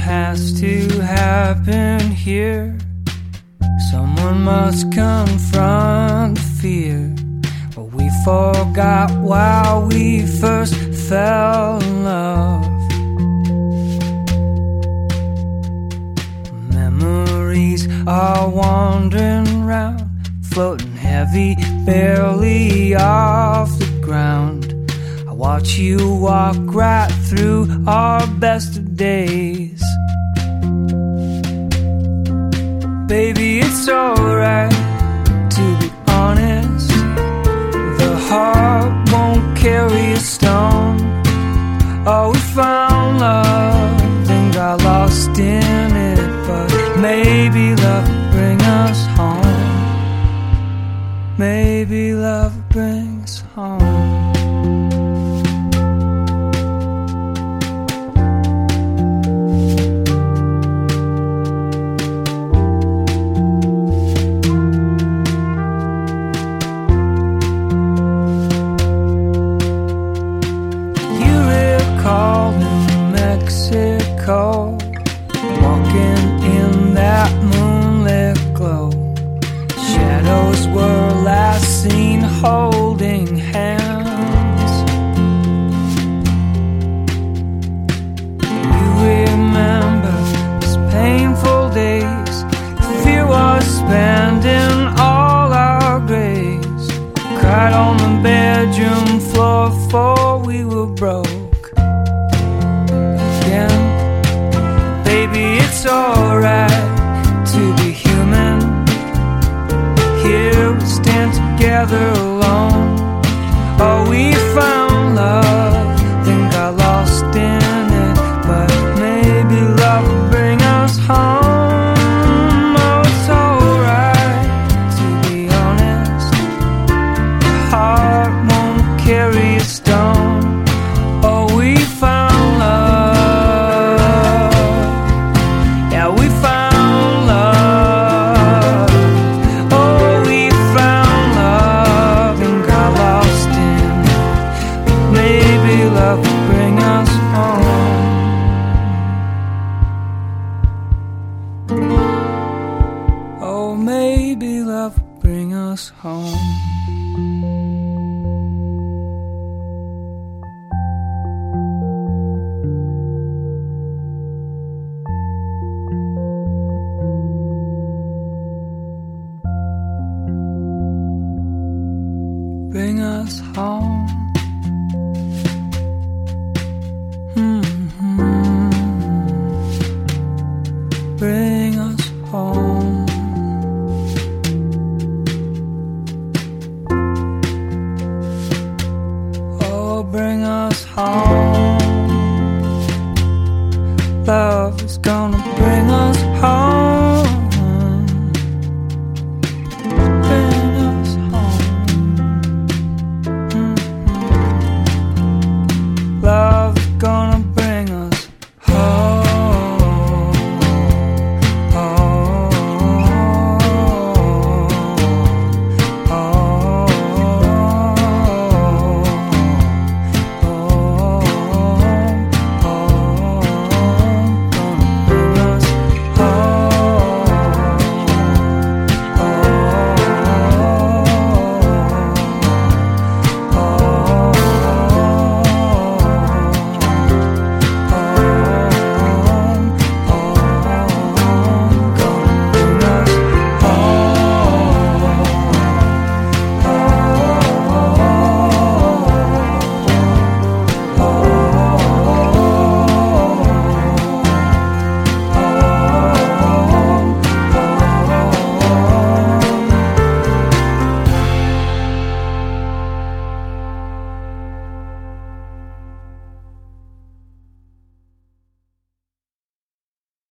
has to happen here. Someone must confront the fear. But we forgot why we first fell in love. Memories are wandering round, floating heavy, barely off the ground. I watch you walk right through our best of days. Baby, it's alright to be honest. The heart won't carry a stone. Oh, we found love, then got lost in it. But maybe love will bring us home. Maybe love will bring us home. Mexico, walking in that moonlit glow. Shadows were last seen holding hands. You remember those painful days. Fear was spending all our grace. Cried on the bedroom floor before we were broke. Baby, it's alright to be human. Here we stand together alone. Oh, we found love, then got lost in it. But maybe love will bring us home. Oh, it's alright to be honest. The heart won't carry a stone. Oh, we found love. Love will bring us home. Oh, maybe love will bring us home. Bring us home. Bring us home. Oh, bring us home. Love is gonna